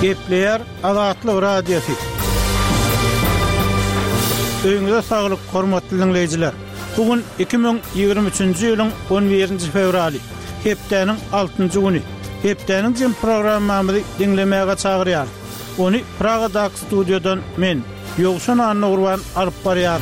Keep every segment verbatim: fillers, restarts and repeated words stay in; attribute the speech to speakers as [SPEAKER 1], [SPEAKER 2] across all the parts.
[SPEAKER 1] Gepleyer Azatlyk Radiosu. Öňüňizde saglyk, hormatly dinleyijiler. Bugün iki bin ýygrimi üçünji ýylyň on birinji fevraly. Hepdeniň altynjy güni. Hepdeniň jym programmamyzy dinlemäge çagyrýar. Onu Pragadaky studiodan men, Ýogşan Anna Urban alyp barýar.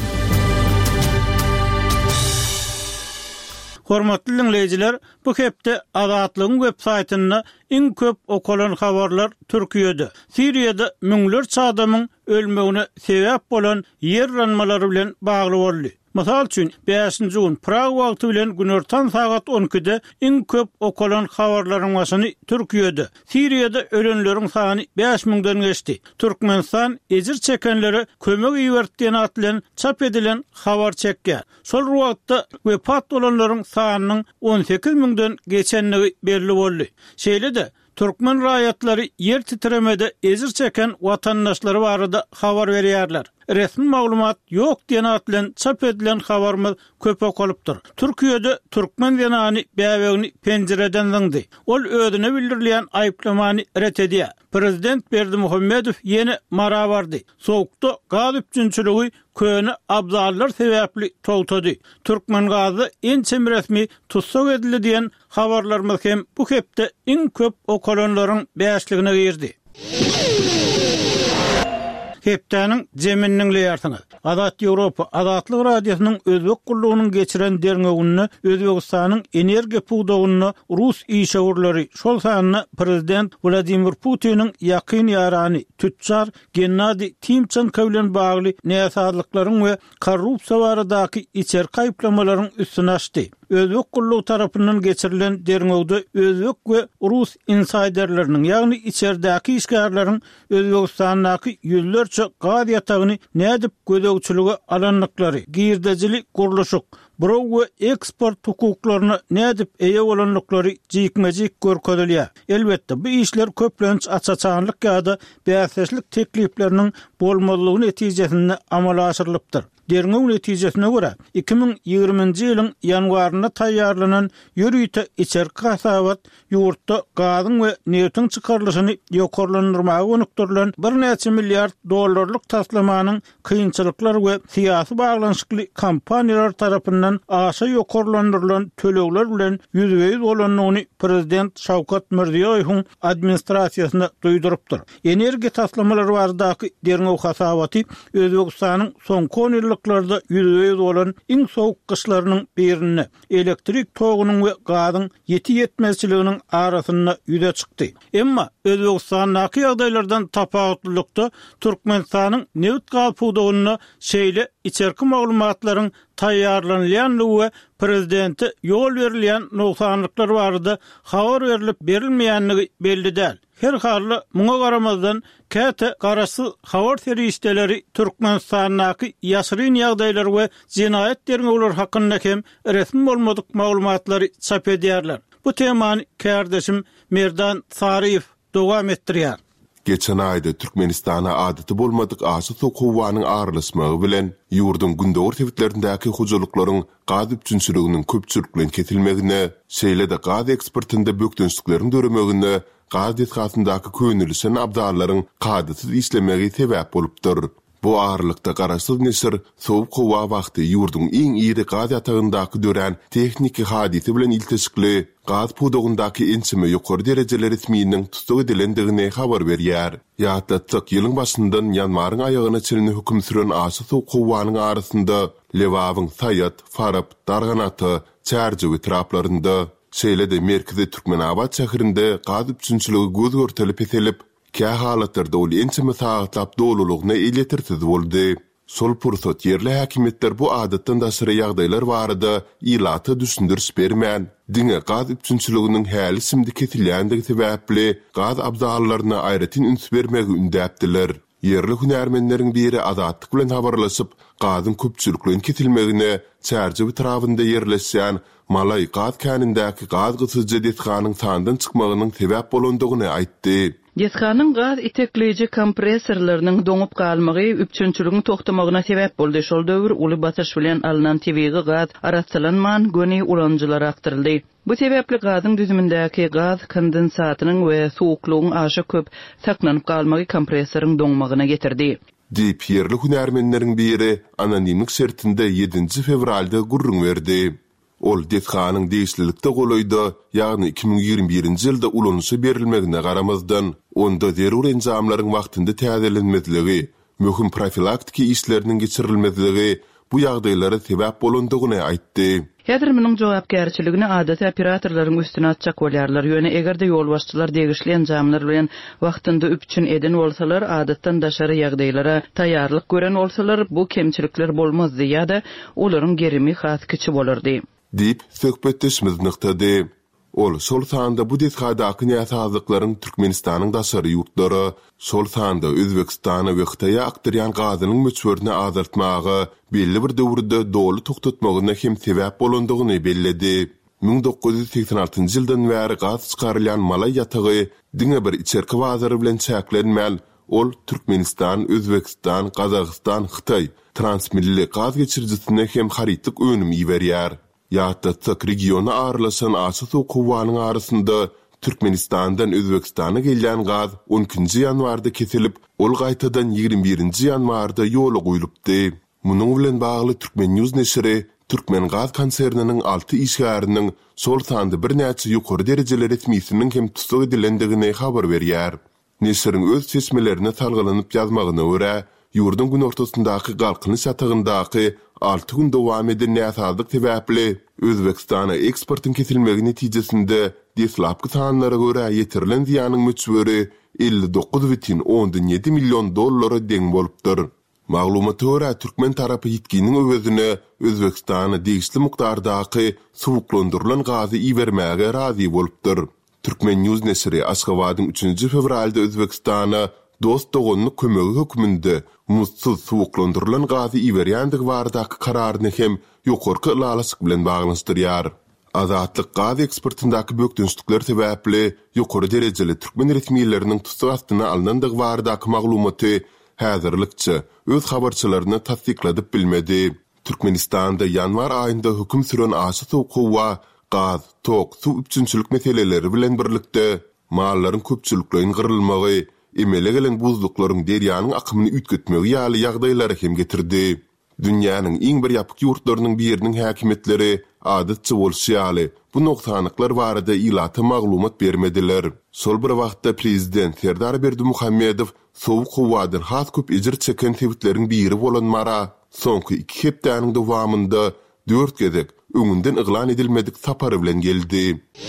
[SPEAKER 1] Hormatly dinleyijiler, bu hepde Azatlygyň web saytyna iň köp okulan habarlar Türkiýede. Siriýada müňlerçe adamyň ölmegine sebäp bolan yer ranmalary bilen bagly boldy. Masal üçin beşinji gün Prag wagty bilen günortan sagat on ikide iň köp okulan habarlaryň başyny Türkiýede. Siriýada ölenleriň sany beş miňden geçdi. Türkmenistan ejir çekenleri kömek iýerdiýän atlan çap edilen habar çekýär. Şol wagtda wepat bolanlaryň sanynyň on sekiz miňden geçenligi belli boldy. Şeýle-de Türkmen raýatlary yer titremede ejir çeken watandaşlary barada habar berýärler. Resmi maglumat ýok diýen atlan çap edilen habarmy köp okulypdyr. Türkiýede Türkmen denany bäwegini penjereden zyňdy. Ol özüne bildirilýän aýplamany ret edýär. Prezident Berdimuhammedow ýene mara bardy. Sowukda gaz üçinçiligi köni abzallar sebäpli togtady. Türkmen gazy ençem resmi tutsak edildi diýen habarlarymyz hem bu hepde iň köp okulanlaryň beşligine girdi. Hepdeniň jeminiň leýärsiňiz. Azat Ýewropa Azatlyk Radiosynyň özbek gullugynyň geçiren derňegini Özbekistanyň energiýa puwdagyny Rus işgörleri şol sanyna prezident Vladimir Putiniň ýakyn ýarany tütçar Gennady Timchenko bilen bagly näsadyklaryň we korrupsiýa baradaky içer gaýplamalaryň üstüne açdy. Özbek gullugy tarapyndan geçirilen derňegde özbek we Rus insiderleriniň, ýagny içerdäki işgärlerin Özbekistandaky ýüzlerçe gaz ýatagyny nädip gödөгçüligi alanlyklary, girdejilik guruluşyk, birok we eksport hukuklaryna nädip eýe bolanlyklary jikmejik görkezilýär. Elbetde bu işler köplenç açaçanlyk ýa-da bäseslik teklipleriniň bolmalygyny netijesinde amala aşyrylypdyr. Derňew netijesine görä iki bin ýygrimiňji ýylyň ýanwaryna taýýarlanan ýürüýte içerki hasabat ýurtda gazyň we neftiň çykarlyşyny ýokarlandyrmaga önükdirilen bir neçe milliard dollarlyk taslamanyň kynçylyklary we syýasy baglanyşykly kampaniýalar tarapyndan aşa ýokarlandyrylan tölegler bilen ýüzbeýiz bolanyny prezident Şawkat Mirziýowyň administrasiýasyna duýdurypdyr. Energiýa taslamalary baradaky derňew hasabaty Özbekistanyň soňky on ýyllarda ýüzbeýiz bolan iň sowuk gyşlarynyň birini, elektrik togynyň we gazyň ýeti ýetmezçiliginiň arasyna ýüze çykdy. Emma Özbekistanyň ýagdaýlardan tapawutlykda Türkmenistanyň neft gaz puwdagyna şeýle içerki maglumatlaryň taýýarlanýanlygy we prezidenti ýol berilýän noksanlyklar barada habar berilip berilmeýänligi belli däl. Her halda muňa garamazdan käte garasy habar terişdeleri Türkmenistanyň ýaşyryn ýagdaýlar we jinayet derňewleri hakynda hem resmi bolmadyk maglumatlary çap edýärler. Bu temany kardeşim Merdan Sariýew dowam etdirýär.
[SPEAKER 2] Geçen ayda Türkmenistana adaty bolmadyk aşy sokowanyň aralysmagy bilen ýurdun gündälik tewitlerindäki hojalyklaryň gaz üçinçiliginiň köpçülik bilen ketilmegine, şeýle-de gaz eksportynda bökdünçlikleriň döremegine, gaz detgasyndaky könülsen abdallaryň gadysyz işlemegi sebäp bolupdyr. Bu ağırlıkta Qarasız Nesir soğuk hova wagty ýurdun iň iri gaz ýatagyndaky dören tekniki hadisy bilen ilteşikli gaz puwdagyndaki ençime ýokary derejeler resmiýiniň tutsak edilendigine habar berýär. Ýatlatsak ýylyň başyndan ýanwaryň aýagyna çelini hüküm süren aşy soğuk howanyň arasynda Lewawyň Saýat, Farab, Darganaty, Çärji we traplarynda şeýle-de merkezi Türkmenabad şäherinde gaz üçinçiligi göz görtelip etelip Kä halatlarda ol ençime saýatlap dolulugyna iletirsiz boldy. Sol pursat yerli häkimetler bu adatdan daşyry ýagdaýlar barada ilaty düşündürs bermän. Diňe gaz üçinçiliginiň häli simdi ketilýändigi sebäpli gaz abzallaryna aýratyn üns bermegi ündäpdiler. Yerli hünärmenleriň biri Azatlyk bilen habarlaşyp gazyň köpçülikliň ketilmegine Çärji etrafynda ýerleşýän Malay gaz känindäki gaz gysyjy detganyň sandan çykmagynyň sebäp bolandygyny aýtdy.
[SPEAKER 3] Dethanyň gaz itekleyici kompressorlarynyň doňup galmagy üpçünçülügiň tokdamagyna sebäp boldy. Şol döwür uly batyş bilen alynan tebigi gaz aratsalanman göni ulanjylara aktyryldy. Bu sebäpli gazyň düzümindäki gaz kondensatynyň we suwuklugyň aşy köp saklanyp galmagy kompressoryň doňmagyna getirdi.
[SPEAKER 2] Diýip ýerli hünärmenleriň biri anonimlik şertinde ýedinji fevralda gurrun berdi. Ol Dethanyň deýişlilikde golaýdy, ýagny iki bin ýigirme birinji ýylda ulanşy berilmegine garamazdan onda zerur enjamlaryň wagtynda täzelenmezligi, möhüm profilaktiki işleriniň geçirilmezligi bu ýagdaýlara sebäp bolandygyny aýtdy.
[SPEAKER 3] Häzir meniň jogapkärçiligini adaty operatorlaryň üstüne atjak bolýarlar. Ýöne egerde ýol başçylar degişli enjamlar bilen wagtynda üpçün eden bolsalar, adatdan daşary ýagdaýlara taýýarlyk gören bolsalar, bu kemçilikler bolmazdy ýa-da olaryň gerimi has kiçi bolardy.
[SPEAKER 2] Diýip söhbetdeşmiz nykdy. Ol şol sanda bu dethadaky ýasazlyklaryň Türkmenistanyň daşary ýurtlary, şol sanda Özbekistana we Hytaýa akdyrýan gazynyň möçberini azaltmagy, belli bir döwürde dolu toktatmagyna hem sebäp bolandygyny belledi. ming dokuz ýüz seksen altynjy ýyldan bäri gaz çykarylýan Malay ýatagy diňe bir içerki wazary bilen çäklenmäl. Ol Türkmenistan, Özbekistan, Kazakystan, Hytaý transmilli gaz geçirjisine hem haritlik önüm ýiberýär. Ýa-da regiona arlaşan aşy suw kuwanyň arasynda Türkmenistandan Özbekistana gelýän gaz on ikinji ýanwarda kesilip, ol gaýtadan ýigirme birinji ýanwarda ýola goýulypdy. Munyň bilen bagly Türkmen News neşri Türkmen Gaz konserniniň alty işgäriniň şol sanda bir näçe ýokary derejeli resmiýetiniň hem tutsak edilendigini habar berýär. Neşriň öz seçmelerine talgalanyp ýazmagyna görä, ýurdun gün ortasyndaky galkynyş atagyndaky altı gün dowam eden näsazlyk sebäpli Özbekistana eksportyň kesilmegi netijesinde deslapky sanlara görä ýetirilen ziýanyň möçberi elli dokuz бүтүн oňdan ýedi million dollara deň bolupdyr. Maglumata görä Türkmen tarapy ýetkiniň öwezine Özbekistana degişli mukdardaky suwuklandyrylan gazy ibermäge razy bolupdyr. Türkmen News neşri Aşgabatyň üçinji fevralda Özbekistana dost dogonlyk kömegi hökmünde mutsuz suwuklandyrylan gazy iberýändig bardak kararyny hem ýokarky ýalasyk bilen baglanşdyrýar. Azatlyk gaz eksportyndaky bökdünçlikler sebäpli ýokary derejeli türkmen resmiýetleriniň tutsak astyna alnandyg bardak maglumaty häzirlikçe öz habarçylaryna tasdikladyp bilmedi. Türkmenistanda ýanwar aýynda höküm süren aşy suwukwa, gaz, tok, suw üçinçilik meseleleri bilen birlikde mallaryň köpçülikligiň gyrylmagy, emele gelen buzluklaryň derýanyň akymyny ütgetmegi ýaly ýagdaýlary hem getirdi. Dünýäniň iň bir ýapyk ýurtlarynyň biriniň häkimetleri adatçy bolýaly bu noktanyklar barada ilata maglumat bermediler. Sol bir wagtda prezident Serdar Berdimuhammedow sowuk kuwadan has köp ejir çeken tebitleriň biri bolan mara soňky iki hepdäniň dowamında dört gezek öňünden yglan edilmedik sapary bilen geldi.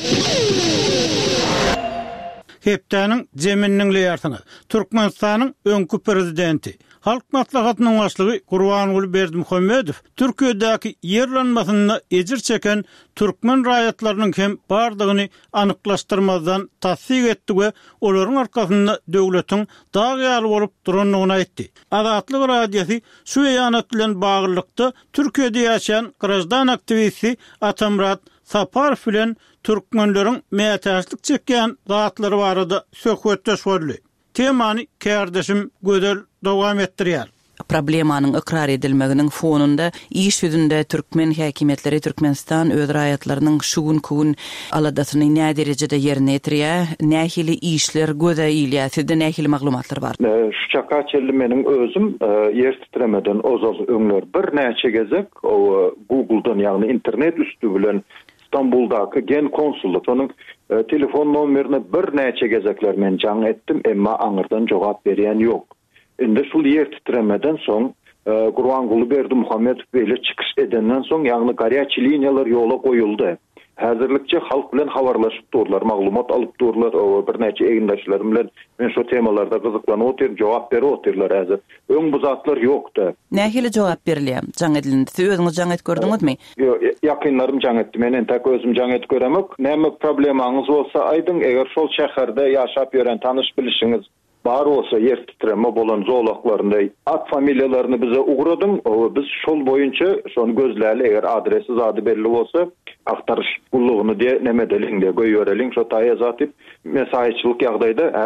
[SPEAKER 1] Hepdäniň jeminniň leýartyny Türkmenistanyň öňkü prezidenti Halk maslahatynyň başlygy Gurbanuly Berdimuhammedow Türkiýedäki ýerlenmesiňde ejir çeken türkmen raýatlarynyň hem bardygyny anyklaşdyrmazdan tasdik etdi we olaryň arkasynda döwletiň daýaly bolup duranlygyny aýtdy. Azatlyk radiýasy şu ýanat bilen baglykda Türkiýede ýaşaýan grajdan aktivisti Atamrat Sapar bilen türkmenleriň mätäçlik çekýän zatlary barada söhbetdeş boldy. Temany kärdeşim gözel dowam etdirýär.
[SPEAKER 3] Problemanyň ikrar edilmeginiň fonunda iş ýüzünde türkmen häkimetleri Türkmenistan öz raýatlarynyň şugun kugun aladatyny näme derejede ýerine ýetirýär, nähili işler göze ýylýar, sizde nähili maglumatlar bar?
[SPEAKER 4] Şu çaka çelli meniň özüm ýer titremeden ozal öňler bir näçe gezek o Google'dan ýagny internet üstü bilen İstanbul'daky gen konsullugynyň e, telefon nomerini bir näçe gezekler men jaň etdim, emma aňyrdan jogap berýän ýok. Indi şol ýer titremeden soň e, Gurbanuly Berdimuhammedow beýle çykyş edenden soň ýagny garýaçy liniýalar ýola goýuldy. Häzirlikçe halk bilen habarlaşyp durlar, maglumat alyp durlar, o bir näçe egindaşlarym bilen men şu temalarda gyzyklanyp otyr, jogap berip otyrlar häzir. Öň bu zatlar ýokdy.
[SPEAKER 3] Nähili jogap berilýär? Jaň edildi. Siz özüňiz jaň et gördüňizmi?
[SPEAKER 4] Ýok, ýakynlarym jaň etdi. Men entek özüm jaň et göremek. Näme problemaňyz bolsa aýdyň, eger şol şäherde ýaşap ýören tanyş bilişiňiz bar olsa yer titreme bolan zoologlarynda at familiýalaryny bize ugradyň. Biz şol boýunça şonu gözläli, eger adresi zady belli bolsa aktarış ullugyny diye neme delinde goýýarlyň şo taýa zatyp mesaýçylyk ýagdaýda häzir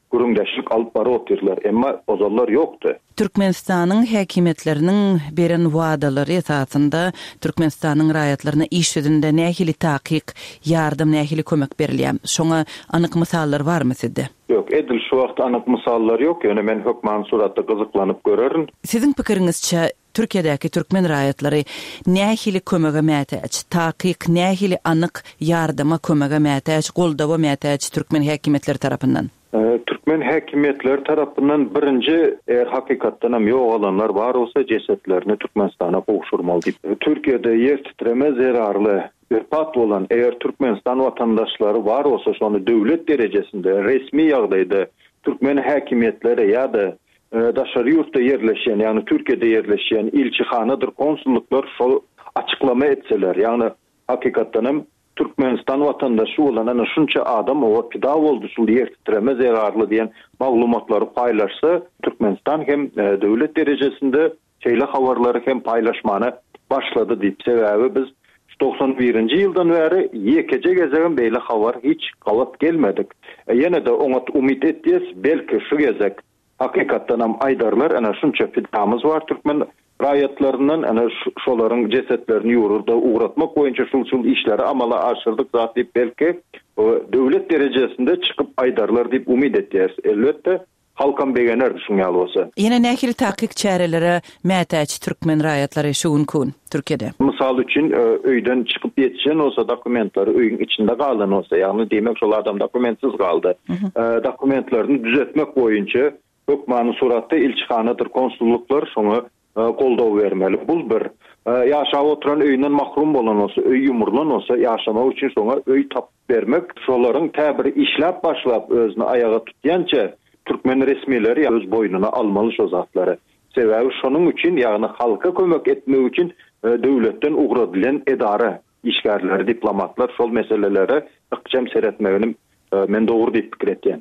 [SPEAKER 4] gürüňdeşlik alyp bar oturlar, emma ozallar ýokdy.
[SPEAKER 3] Türkmenistanyň häkimetleriniň beren wagdalary esasında Türkmenistanyň raýatlaryna iş ýüzünde nähili takyk, ýardym, nähili kömek berilýär. Şoňa anyk misallar barmy sizde?
[SPEAKER 4] Yok, edil şu wagt anyk misallar yok. Ýöne men hökman suratda gyzyklanyp görerin.
[SPEAKER 3] Siziň pikiriňizçe Türkiýedäki türkmen raýatlary nähili kömege mätäç, takyk, nähili anyk ýardyma kömege mätäç, goldawa mätäç türkmen häkimetleri tarapyndan?
[SPEAKER 4] E, türkmen häkimetleri tarapyndan birinji eger hakykatdan hem ýok olanlar bar bolsa jesetlerini Türkmenistana gowşurmaly diýip. E, Türkiýede ýer titreme zerarly Irpat bolan eger Türkmenistan watandaşlary bar bolsa şonu döwlet derejesinde resmi ýagdaýda türkmen häkimetleri ýa-da daşary ýurtda ýerleşen, ýagny Türkiýede ýerleşen ilçihanadyr, konsulluklar şol açıklama etseler, ýagny hakykatdan hem Türkmenistan watandaşy bolan ana şunça adam o pida boldy, şol ýer titreme zerarly diýen maglumatlary paýlaşsa, Türkmenistan hem e, döwlet derejesinde şeýle habarlary hem paýlaşmany başlady diýip. Sebäbi biz doksan birinji ýyldan bäri ýekeje gezegen beýle habar hiç gawat gelmedik. E, ýene de oňa umyt etdiýäs, belki şu gezek hakykatdan hem aýdarlar ana şunça fidamyz bar türkmen raýatlarynyň ana şolaryň jesetlerini ýururda uğratmak boýunça şul-şul işleri amala aşyrdyk zat diýip belki o döwlet derejesinde çykyp aýdarlar diýip umyt etdiýäs. Elbetde halkam begener düşünýär bolsa.
[SPEAKER 3] Ýene nähili takyk çäreleri mätäç türkmen raýatlary şugun Türkiýede.
[SPEAKER 4] Mysal üçin öýden çykyp ýetişen olsa dokumentlary öýüň içinde galan olsa, ýagny demek şol adam dokumentsiz galdy. Dokumentlaryny düzeltmek boýunça hökmany suratda ilçihanadyr, konsulluklar şoňa goldaw bermeli. Bul bir ýaşap oturan öýünden mahrum bolan olsa, öý ýumurlan olsa, ýaşamak üçin şoňa öý tap bermek, şolaryň täbiri işläp başlap özüni ayaga tutýança türkmen resmileri öz boynuna almaly şo zatlary. Sebäbi şonuň üçin, ýagny halka kömek etmek üçin döwletden ugradilen edara, işgärleri, diplomatlar şol meselelere ykjam seretmegini men dogry diýip pikir etýän.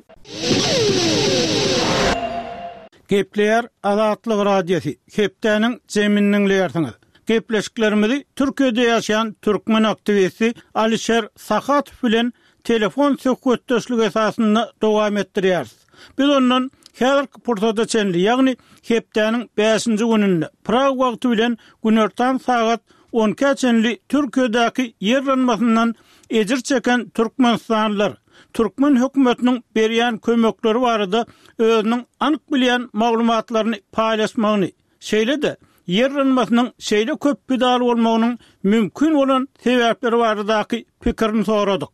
[SPEAKER 1] Gepleýär Azatlyk radiosi. Hepdeniň jeminniň ýartyňy. Gepleşiklerimizi Türkiýede ýaşaýan türkmen aktivisti Alişer Sahatov bilen telefon söhbetdeşligi esasynda dowam etdirýäris. Biz ondan häzirki pursatda çenli, ýagny hepdeniň beşinji gününde Prag wagty bilen günertan sagat on çenli Türkiýedäki ýerlenmesinden ejir çeken türkmenistanlylar Türkmen hökümetiniň berýän kömekleri barada özüniň anyk bilýän maglumatlaryny paýlaşmagyny, şeýle-de ýerlenmesining şeýle köp pidal bolmagynyň mümkin bolan sebäpleri baradaky pikirini soradyk.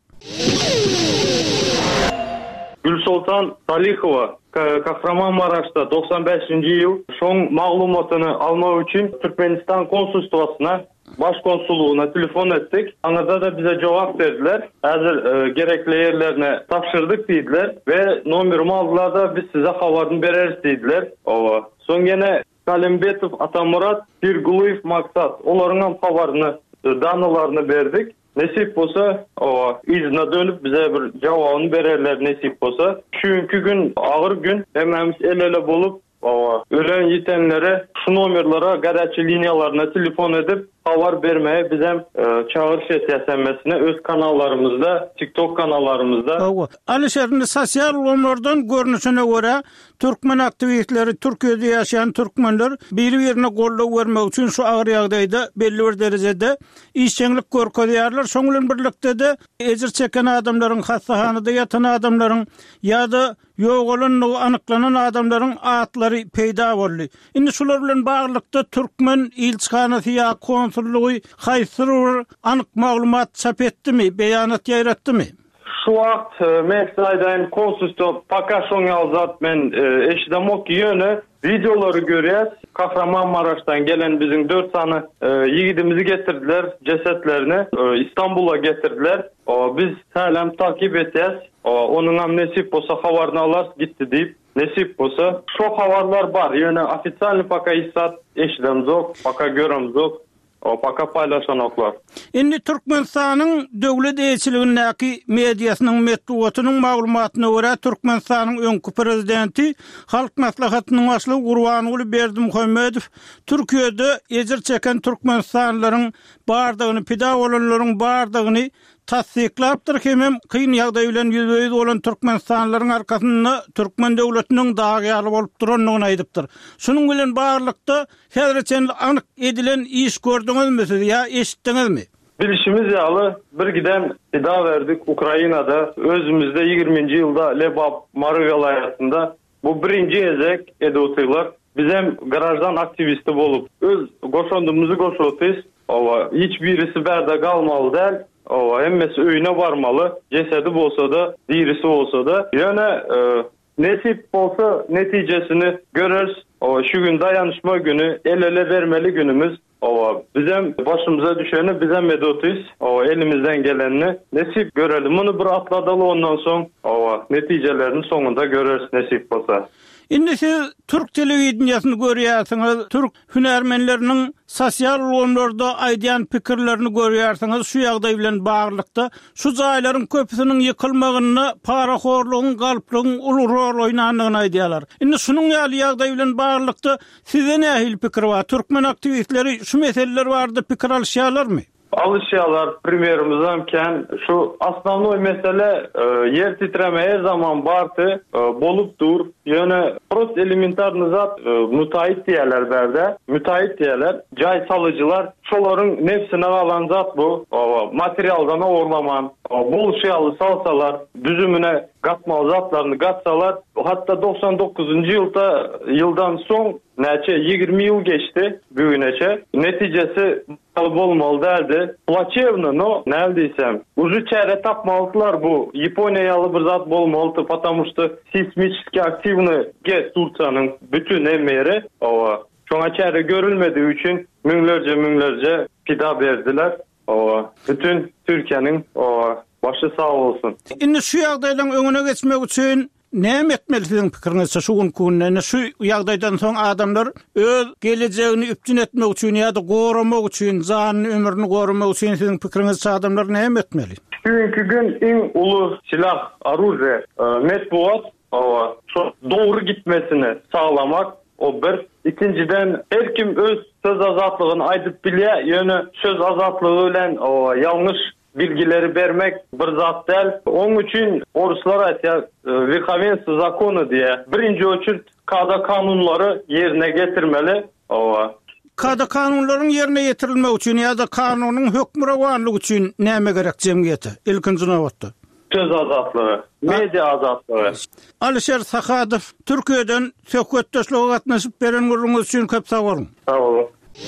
[SPEAKER 5] Gülsultan Salihowa Kahramanmaraşda doksan beşinji ýyl şoň maglumatyny almak üçin Türkmenistan konsulstwasyna, baş konsulluğuna telefon ettik. Anada da bize cevap verdiler. Hazır e, gerekli yerlerine tapşırdık dediler ve numarımı aldılar da biz size havarını veririz dediler. Ova. Son gene Kalimbetov Atamurat, Pirguluyev Maksat. Onların havarını, danalarını verdik. Nesip bolsa, ova, izine dönüp bize bir cevabını verirler nesip bolsa. Çünkü gün ağır gün hemimiz el ele bolup ova, ölen yitenlere şu numarlara, gazetçi linyalarına telefon edip havar vermeye bizem e, çağırış etsenmesine öz kanallarımızda, TikTok kanallarımızda.
[SPEAKER 1] Owa. Alişer'in sosial olmalardan görünüşüne göre Türkmen aktivistleri, Türkiýede ýaşaýan türkmenler bir-birine gollaw bermek üçin şu agyr ýagdaýda belli bir derejede işçilik görkezýärler. Şoň bilen birlikde de ejir çeken adamlaryň, hastahanada ýatan adamlaryň ýa-da ýok bolan anyklanan adamlaryň atlary peýda boldy. Indi şular bilen baglykda Türkmen ilçihanasy ýa konsullugy haýsyr anyk maglumat çap etdimi, beýanat ýaratdymy?
[SPEAKER 5] Şu wagt Meksaydan konsulstwa pakaşoň ýalzat men eşidemok ýöne videolary görýäs. Kahramanmaraşdan gelen bizim dört sany ýigidimizi getirdiler, jesetlerini İstanbul'a getirdiler. Biz häzir takip etýäs. Onuň hem nesip bolsa habaryny alas gitdi diýip nesip bolsa şu habarlar bar. Ýöne ofitsialny paka isat eşidem zok, paka görem zok. O paka paýlaşanoklar.
[SPEAKER 1] Indi Türkmenistanyň döwlet eýçiligindäki mediasynyň metduwatynyň maglumatyna görä Türkmenistanyň öňkü prezidenti Halk Maslahatynyň başlygy Gurbanuly Berdimuhammedow Türkiýede ejir çeken türkmenistanlylaryň bardygyny, pida bolanlaryň bardygyny tasdiklapdyr hemem kyn ýagdaý bilen ýüzbeýiz bolan türkmenistanlaryň arkasynda türkmen döwletiniň dagyary bolup duranlygyny aýdypdyr. Şunuň bilen barlykda häzirçe anyk edilen iş gördüňizmi siz ýa eşitdiňizmi?
[SPEAKER 5] Bilişimiz ýaly bir giden ida verdik Ukrainada özümizde ýygrimiňji ýylda Lebap Mary welaýatynda bu birinji ezek edotylar biz hem garajdan aktivisti bolup öz goşandymyzy goşotys. Owa hiç birisi berde galmaly däl. Owa hemmesi öýüne barmaly. Jesedi bolsa da, dirisi bolsa da. Ýöne e, nesip bolsa netijesini göreriz. Owa şu gün dayanışma günü, el ele vermeli günümüz. Owa bizem başımıza düşeni bizem edotys. Owa elimizden gelenini nesip görelim. Bunu bir atladalı ondan soň owa netijelerini soňunda göreriz nesip bolsa.
[SPEAKER 1] Indi siz Türk telewizionyny görýärsiňiz, Türk hünärmenleriniň sosial ulgamlarda aýdýan pikirlerini görýärsiňiz. Şu ýagdaý bilen baglykda şu jaýlaryň köpüsiniň ýykylmagyny, paraxorlugyň, galplygyň uly rol oýnandygyny aýdýarlar. Indi şunuň ýaly ýagdaý bilen baglykda size nähil pikir bar? Türkmen aktivistleri şu meseleler barada pikir alýarlarmy?
[SPEAKER 5] Alışyalar primerimizden ken şu aslanlı mesele e, yer titreme her zaman bartı e, bolup dur. Yani prost elementarny zat e, müteahhit diýerler berde. Müteahhit diýerler. Jay salıcılar şolaryň nefsine alan zat bu. O, materialdan orlaman, bolşyaly salsalar, düzümüne gatmaly zatlaryny gatsalar, hatta doksan dokuzuncu ýylda ýyldan soň näçe ýygrimi ýyl geçti bugüneçe. Netijesi bolmaly derdi. Plaçevno no nädiysem. Uju çäre tapmalylar bu. Ýaponiýaly bir zat bolmaly, потому что seismически активны gez Turçanyň bütün emmeri owa şoňa çäre görülmediği üçin müňlerce müňlerce pida berdiler. Owa bütün Türkiýanyň owa başy sağ bolsun.
[SPEAKER 1] Indi şu ýagdaýdan öňüne geçmek üçin näme etmeli siziň pikiriňizçe şu günkunne şu ýagdaýdan soň adamlar öz gelejegini üpjün etmek üçin ýa-da goramak üçin, janyny ömrüni goramak üçin siziň pikiriňizçe adamlar näme etmeli?
[SPEAKER 5] Bugünkü gün iň uly silah, aruje, metbuat owa şu dogry gitmesini sağlamak o bir. İkinciden her kim öz söz azatlygyny aýdyp bilýär, ýöne söz azatlygy bilen o ýalňyş bilgileri vermek bir zat däl. Onun üçin oruslar aýtýar, verховенство закона diýe. Birinji ölçüt kada kanunları yerine getirmeli. Owa
[SPEAKER 1] kada kanunlaryň yerine getirilmek üçin ýa-da kanunyň hökmüne warlygy üçin näme gerek jemgyýete? Ilkinji nowatda
[SPEAKER 5] söz azatlygy, media azatlygy.
[SPEAKER 1] Alişer Sakadow, Türkiýeden söhbetdeşlige gatnaşyp beren gurulňyz üçin köp sag bolun.
[SPEAKER 5] Sag bolun.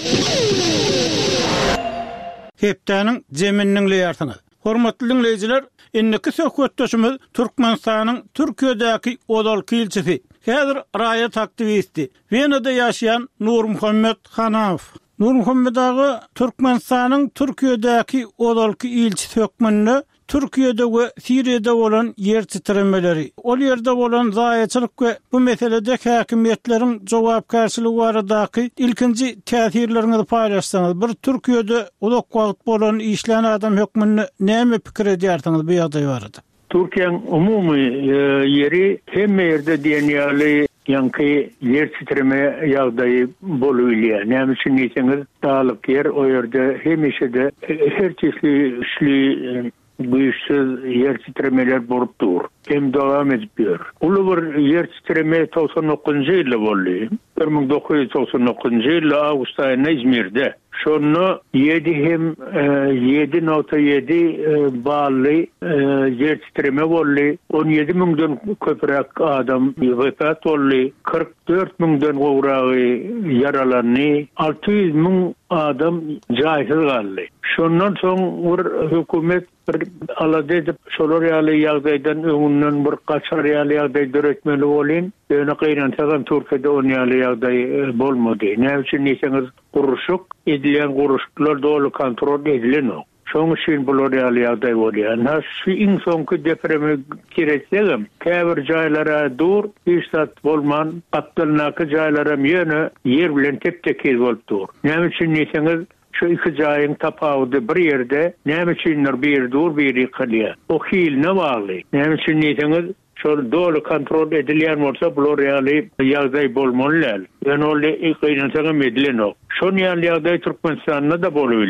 [SPEAKER 1] Hepdäniň jeminiň leýarsyňyz. Hormatly dinleýijiler, indiki söhbetdeşimiz Türkmenistanyň Türkiýedäki odalky ilçisi, häzir raýat aktivisti, Wenada ýaşaýan Nur Muhammed Hanaw. Nur Muhammed agy Türkmenistanyň Türkiýedäki odalky ilçisi hökmünde Türkiýede we Siriýede bolan yer titremeleri, ol ýerde bolan zaýaçylyk we bu meselede häkimetleriň jogapkärçiligi baradaky ilkinji täsirleriňizi paýlaşsaňyz, bir Türkiýede ulak wagt bolan işlän adam hökmünde näme pikir edýärsiňiz bu ýagdaý barada?
[SPEAKER 6] Türkiýanyň umumy ýeri hemme ýerde diýenýärli ýanky yer titreme ýagdaýy bolýar. Näme üçin diýseňiz, dağlyk yer o ýerde hemişe her çeşitli güýçli güýçsiz yer titremeler bolup dur. Hem dowam edýär. Uly bir yer titreme doksan dokuzuncu ýylda boldy. bir ming dokuz ýüz doksan dokuzuncu ýylda awgust aýynda İzmirde. Şonu yedi hem yedi nokta yedi bally yer titreme boldy. on ýedi miňden köprek adam wefat boldy. kırk dört miňden gowragy yaralandy. altı yüz miň adam jaýsyz galdy. Şondan soň bir hökümet bir alady edip şolar ýaly ýagdaýdan öňünden bir gaçar ýaly ýagdaý döretmeli bolýan. Ýöne gynantagan Türkiýede on ýaly ýagdaý bolmady. Näme üçin diýseňiz, guruşuk edilen guruşuklar dolu kontrol edilen. Şoň üçin bular ýaly ýagdaý bolýar. Näşi iň soňky depremi kiretsegem, käbir jaýlara dur, işsat bolman, gatdylnaky jaýlara ýöne yer bilen tepdeki bolup dur. Näme üçin diýseňiz, şu iki jaýyň tapawdy bir ýerde, näme üçindir bir dur, bir ýykylýar. O hiline bagly. Näme üçin diýseňiz, şol dolu kontrol edilýän bolsa bular ýaly ýagdaý bolmaly. Ýöne ol ýygynsaga medilen ok. Şol ýaly ýagdaý Türkmenistanda da bolýar.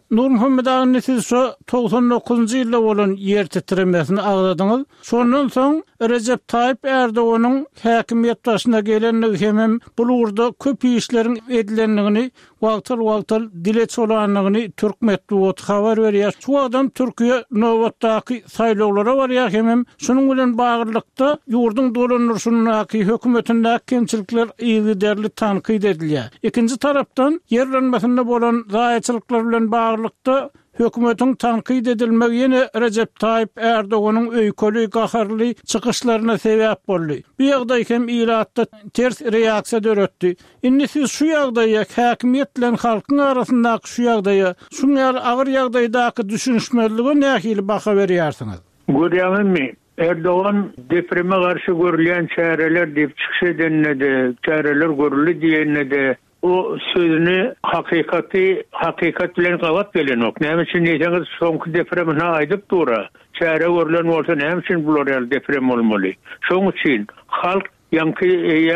[SPEAKER 1] Nur Muhammed Ağa'nın siz şu doksan dokuzuncu ýylda bolan yer titremesini agdadyňyz. Şondan soň Recep Tayyip Erdoğan'ın häkimiýet başyna gelendigi hem bulurda köp işlerin edilenligini wagtal wagtal dile çolanlygyny Türk Medeniýet habar berýär. Şu adam Türkiýe nowatdaky saýlawlara barýar hem şunuň bilen baglykda ýurdun dolanýarsyndaky hökümetinde kemçilikler ýygy derli tanqid edilýär. Ikinji tarapdan ýerlenmesinde bolan zaýatçylyklar bilen baglykda hökümetin tanqid edilmegi ýene Recep Tayyip Erdoğan'ın öýkeli gaharly çykyşlaryna sebäp boldy. Bu ýagdaý hem ilatda ters reaksiýa döretdi. Indi siz şu ýagdaýa häkimiýet bilen halkyň arasyndaky şu ýagdaýa, şuňar agyr ýagdaýdaky düşünşmeligi nähili baka berýärsiňiz?
[SPEAKER 6] Görýärmi? Erdoğan depreme karşı görülen çareler deyip çıkış edenine de, çareler görülü diyenine de o sözünü hakikati, hakikat bilen kavat gelen ok. Ne için diyeceğiniz sonki depremine aydıp dura. Çare görülen olsa ne için bulur deprem olmalı. Şoň için halk yankı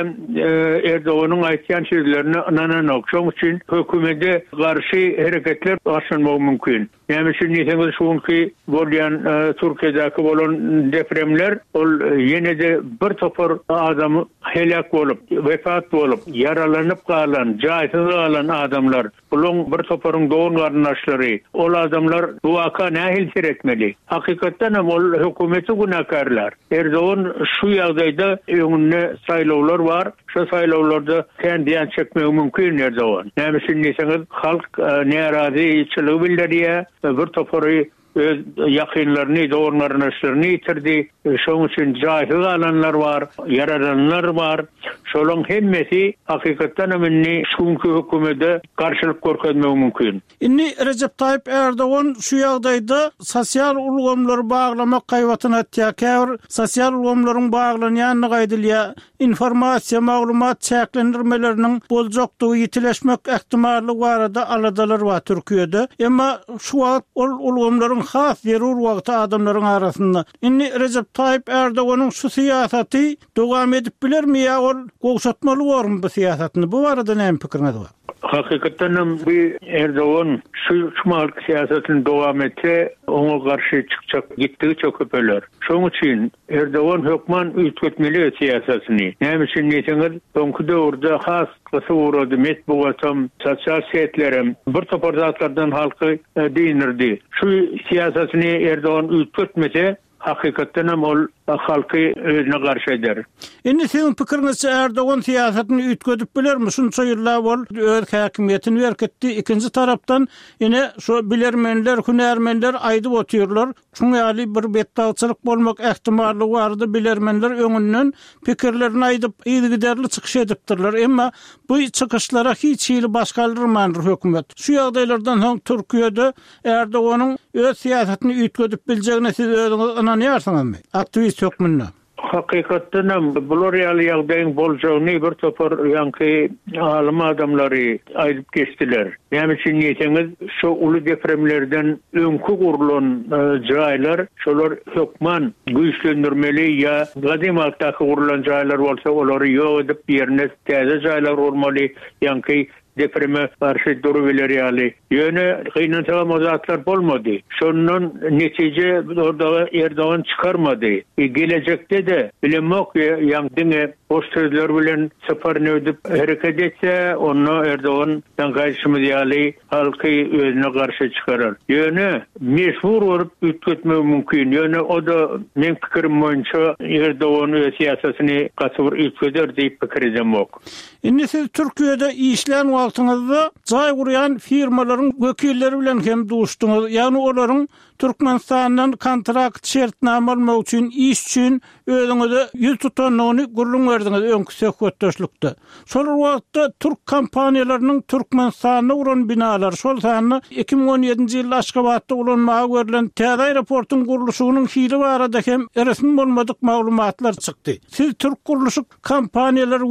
[SPEAKER 6] Erdoğan'ın aytyan sözlerine ananan ok. Şoň için hökümete karşı hareketler başlanmağı mümkün. Yani şimdi diyeceğiniz sonki bolan Türkiye'deki bolan depremler ol yine de bir topar adam helak olup, vefat olup, yaralanıp kalan, caysız kalan adamlar, bulun bir toparın doğun kardeşleri, ol adamlar bu vaka nahil etmeli. Hakikaten ol hükümeti günahkarlar. Erdoğan şu ýagdaýda öňünde saýlawlar var. Şu saýlawlarda kendiýan çekmegi mümkin Erdoğan. Yani şimdi diyeceğiniz halk narazyçylygy bildirýär. Bir toparı öz yakınlarını, doğumlarını yitirdi. Şoň üçin cahyl alanlar var, yaradanlar var. Şolun hemmesi hakikaten eminni şuňky hökümete karşılık görkezmegi mümkin.
[SPEAKER 1] Indi Recep Tayyip Erdoğan şu ýagdaýda sosial ulgamlar baglamak gaýwatyna täkäwür, sosial ulgamlaryň baglanýanyny gaýdylýar, informasiýa, maglumat çäklendirmeleriniň boljakdygy ýitileşmek ähtimallygy barada aladalar var Türkiýede. Emma şu wagt ol ulgamlaryň has ýeri wagtda adamlaryň arasynda. Indi Recep Tayyip Erdoğan'ın şu siyasaty dowam edip bilermi ýa ol gowşatmaly bolmaly bu siýasatyny? Bu barada näme pikiriňiz bar?
[SPEAKER 6] Hakikaten bu Erdoğan şu şumalk siyasetini devam etse ona karşı çıkacak gittiği çok köpeler. Şoň üçin Erdoğan hökman ütgetmeli siyasetini. Näme üçin diýseniz, soňky döwürde has kysy uğradı metbuatam, sosial setlerim bir topar zatlardan halky diýinirdi. Şu siyasetini Erdoğan ütgetmese hakikaten hem ol halkı özüne karşı eder.
[SPEAKER 1] Indi sizin pikiriňizçe Erdoğan siyasetini ütgedip bilermi? Şunça ýyllar bol öz häkimiýetini berketdi. Ikinji tarapdan ine şu bilermenler, hünärmenler aýdyp oturýarlar. Şuňaly bir betdagçylyk bolmak ähtimallygy bardy. Bilermenler öňünden pikirlerini aýdyp ýygyderli çykyş edipdirler. Emma bu çykyşlara hiç ýyly başgaldyrmandyr hökümet. Şu ýagdaýlardan soň Türkiýede Erdoğanyň öz siyasetini ütgedip biljegine siz özüňiz inanýarsyňyzmy? Aktivist hökmünde.
[SPEAKER 6] Hakikaten bular ýaly ýagdaýyň boljagyny bir topar ýanky alim adamlary aýdyp geçdiler. Näme üçin diýseniz, şu uly depremlerden öňkü gurulan jaýlar, şolar hökman güýçlendirmeli ýa gadim wagtdaky gurulan jaýlar bolsa olary ýok edip ýerine täze jaýlar urmaly, ýanky depreme karşı duruveler ýaly. Ýöne gynançaga mozatlar bolmady. Şondan netije orada Erdoğan çıkarmady. E, gelecekde de bilemok ýa-ni boş sözler bilen seferini ödüp hareket etse, onu Erdoğan karşımız ýaly halky özüne karşı çıkarar. Ýöne mecbur borup ütgetmegi mümkin. Ýöne o da men pikirim boýunça Erdoğan öz siýasatini gatyr ütgeder diýip pikir edemok.
[SPEAKER 1] Indi siz Türkiýede işlän wagtyňyzda jaý gurýan firmalaryň wekilleri bilen hem duşdyňyz. Ýani olaryň Türkmenistandan kontrakt şertname almak üçin iş üçin özüňize ýüz tutanlygyny gurulun berdiňiz öňkü söhbetdeşlikde. Şol wagtda Türk kompaniýalarynyň Türkmenistana uran binalar şol sany iki bin on ýedinji ýylda Aşgabatda ulanmagy görülen täze aeroportuň guruluşynyň hili barada hem resmi bolmadyk maglumatlar çykdy. Siz Türk guruluşy kompaniýalary we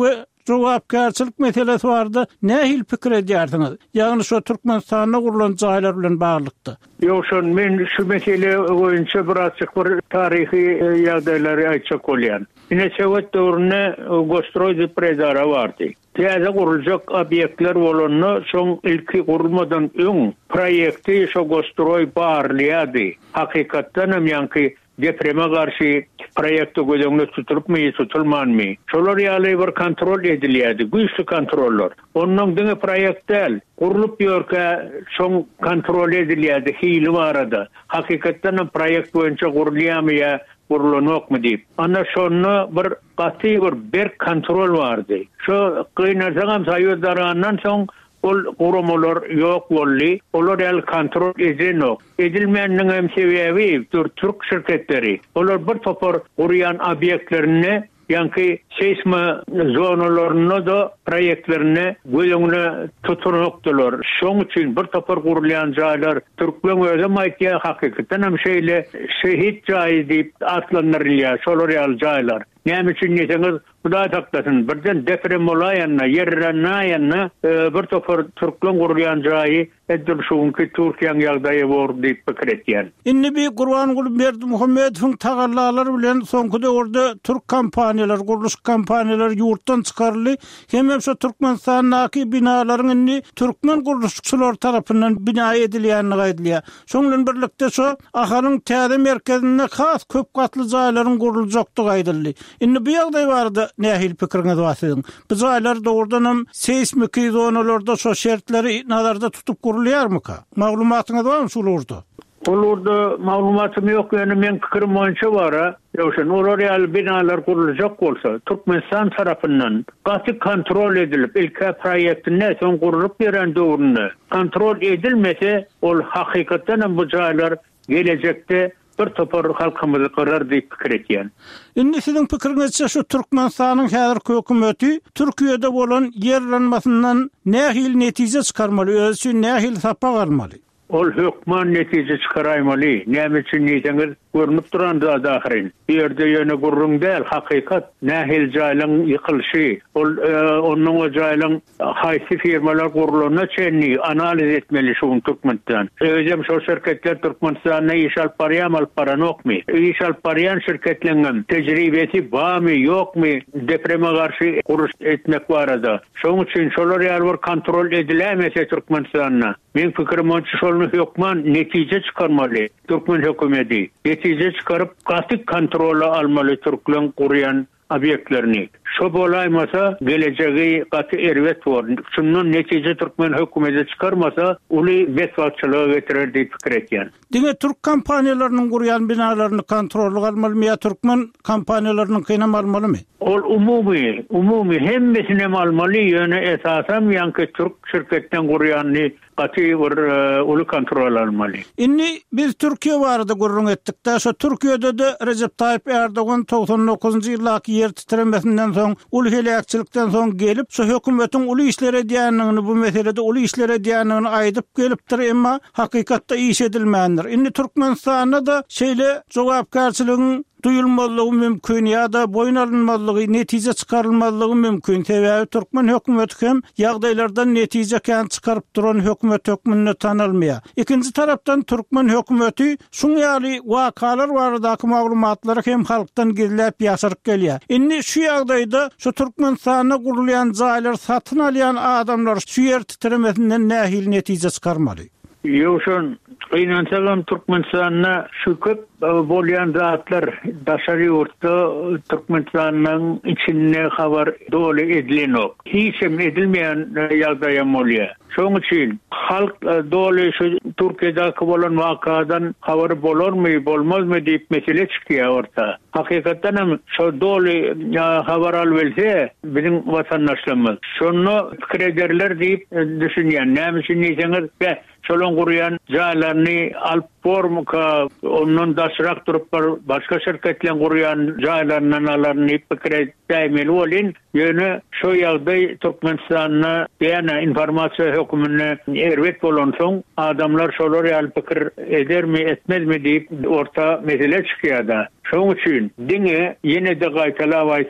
[SPEAKER 1] jogapkärçilik meselesi bardy. Nähil pikir edýärdiňiz? Ýagny şu Türkmenistanda gurulan jaýlar bilen baglykdy.
[SPEAKER 6] Ýokşon men şu mesele boýunça bir açyk bir taryhy ýagdaýlary aýtjak bolýan. Ine Sovet döwründe Gostroy Predara bardy. Täze gurulacak obyektler bolanny soň ilki gurulmadan öň proýekti şu Gostroy barlyady. Hakykatdan hem ýanky depreme garşy proýekti gözüňde tuturypmy, tutulmanmy? Şolar ýaly bir kontrol edilýärdi, güýçli kontroller. Onuň diňe proýektel gurulup ýörkä soň kontrol edilýärdi hili barada. Hakykatdan hem proýekt boýunça gurulýarmy ýa gurulanokmy diýip. Ana şonu bir gaty bir bir kontrol bardy. Şu kynarsaňam saýydaranyň soň ol gurumalar ýok boldy. Olar el kontrol edilnok. Edilmeýändiň hem sebäbi Türk şirketleri. Olar bir topar guryan obyektlerini ýanky seisma zonalaryny da proýektlerini gözüňe tuturokdylar. Şoň üçin bir topar gurulýan jaýlar Türkmen özüm aýtýar hakykatan hem şeýle şehit jaýy diýip atlandyrylýar. Şolar ýaly jaýlar. Näme üçin ýeteňiz Huda taklasın. Birden deprem olaýanna, ýerrenäýänna bir topar Türkmen gurulýan jaýy edil şuňky Türkiýanyň ýagdaýy bor diýip pikir etýär.
[SPEAKER 1] Inni bir Gurbanguly Berdimuhammedowyň tagallalary bilen soňky döwürde Türk kompaniýalary, guruluş kompaniýalary ýurtdan çykarly. Hem şu Türkmenistanyň binalaryň inni türkmen guruluşçylar tarapyndan bina edilýänini gaýdylýar. Şoňlan birlikde şu ahalyň täze merkezine has köp gatly jaýlaryň guruljakdy gaýdyldy. Inni bu ýagdaý bardy. Nähil pikiriňiz bardyň? Bu jaýlar dogrudan hem seismik zonalarda şu şertleri nazarda tutup gurulýarmy ka? Maglumatyňyz barmy şularda?
[SPEAKER 6] Olurda maglumatym ýok, ýani men pikirim boýunça bara, ýa-da olar ýaly binalar guruljak bolsa, Türkmenistan tarapyndan gaty kontrol edilip, ilkä proýektine soň gurulyp beren döwründe kontrol edilmese, ol hakykatdan hem bu jaýlar gelecekde bir topar halkymyzy garar diýip pikir etýän.
[SPEAKER 1] Indi siziň pikiriňizçe şu Türkmenistanyň häzirki hökümeti Türkiýede bolan ýerlenmesinden nähil netije çykarmaly, öz üçin nähil sapa garmaly?
[SPEAKER 6] Ol hökman netije çykaraýmaly. Näme üçin diýseniz, görünüp duran da dahirin. Ýerde ýöne gurrun däl, hakykat nähil jaýlaryň ýykylşy, ol onuň o jaýlaryň haýsy firmalar gurulanyna çenni analiz etmeli şu Türkmenistan. Özüm şu şirketler Türkmenistanyna iş alyp barýan, alyp baranokmy? İş alyp barýan şirketleriň tejribesi barmy, ýokmy? Depreme garşy guruş etmek barada. Şoň üçin şolar ýaly bir kontrol edilemese Türkmenistanyna. Men pikirim boýunça şol hökman netije çykarmaly. Türkmen hökümeti netije çykaryp gaty kontrol almaly Türklen guryan obyektlerini. Şu bolaýmasa gelejegi gaty erwet bor. Şundan netije Türkmen hökümeti çykarmasa, uly betwatçylyga getirer diýip pikir etýär.
[SPEAKER 1] Diňe Türk kompaniýalarynyň guryan binalaryny kontrolga almalymy ýa Türkmen kompaniýalarynyň kynam almalymy?
[SPEAKER 6] Ol umumy, umumy hemmesini almaly, ýöne esasen ýanky Türk şirketden gurýany gaty bir uly kontrol almaly.
[SPEAKER 1] Inni biz Türkiýe barada gurrun etdik-de, şu Türkiýede de Recep Tayyip Erdogan togsany dokuzunçy ýyllaky ýer titremesinden soň, uly helakçylykdan soň gelip, şu hökümetiň uly işler edýänligini, bu meselede uly işler edýänligini aýdyp gelipdir, emma hakykatda iş edilmändir. Inni Türkmenistanda da şeýle jogapkärçiligiň duyulmalygy mümkin ýa-da boyun alınmalygy, netije çykarylmalygy mümkin. Sebäbi Türkmen hökümeti hem ýagdaýlardan netije kän çykaryp duran hökümet hökmüne tanalmaya. İkinci tarapdan Türkmen hökümeti şun ýaly wakalar baradaky maglumatlary hem halkdan gizläp ýaşaryp gelýär. Indi şu ýagdaýda şu Türkmenistana gurulýan jaýlar satyn alýan adamlar şu ýer titremesinden nähil netije çykarmaly?
[SPEAKER 6] Ýokşon Kynansalam Türkmenistanyna şu köp bolýan zatlar daşary ýurtda Türkmenistanyň içinde habar doly edilenok. Hiçem edilmeýän ýagdaýam bolýar. Şoň üçin halk doly şu Türkiýede bolan wakadan habar bolarmy, bolmazmy diýip mesele çykýar orta. Hakykatdan hem şu doly habar alwelse bizim watandaşlarymyz şonu pikir ederler diýip düşünýän. Näme üçin diýseniz, şolon guryan jaýlaryny alyp bormuka, ondan daşrak durup başka şirketlerin guryan jaýlaryny alanyp pikir etmeli bolyn. Ýöne şu ýagdaý Türkmenistanyna ýa-da informasiýa hökümine erwet bolan soň adamlar şolar ýaly pikir edermi, etmezmi diýip orta mesele çykýar da. Şoň üçin diňe ýene de gaýtalap aýtsak,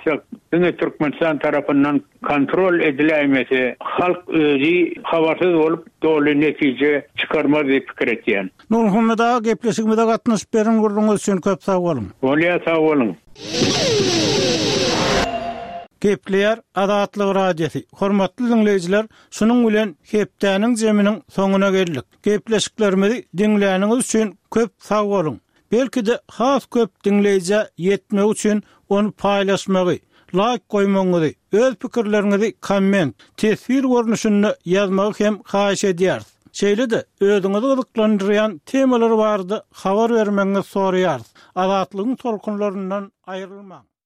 [SPEAKER 6] Dünge Türkmenistan tarafından kontrol edilemesi, halk özü habarsız olup dolu netice çıkarmaz diye fikir etken.
[SPEAKER 1] Nurhumda gepleşigimizde gatnaşyp berin gurduğuňuz üçin köp sag bolun.
[SPEAKER 6] Bolýa sag bolun.
[SPEAKER 1] Gepleýär Adatlyk radiosi. Hormatly dinleýijiler, şunuň bilen hepdäniň jeminiň soňuna geldik. Gepleşiklerimizi dinleýäniňiz üçin köp sag bolun. Belki de has köp dinleýije ýetmek üçin onu paýlaşmagy, like koymaňyzy, öz pikirleriňizi komment, tesir görnüşinde ýazmagy hem haýyş edýär. Şeýle-de özüňizi gyzyklandyrýan temalar bardy, habar bermeňizi soraýar. Adatlygyň tolkunlaryndan aýrylmaň.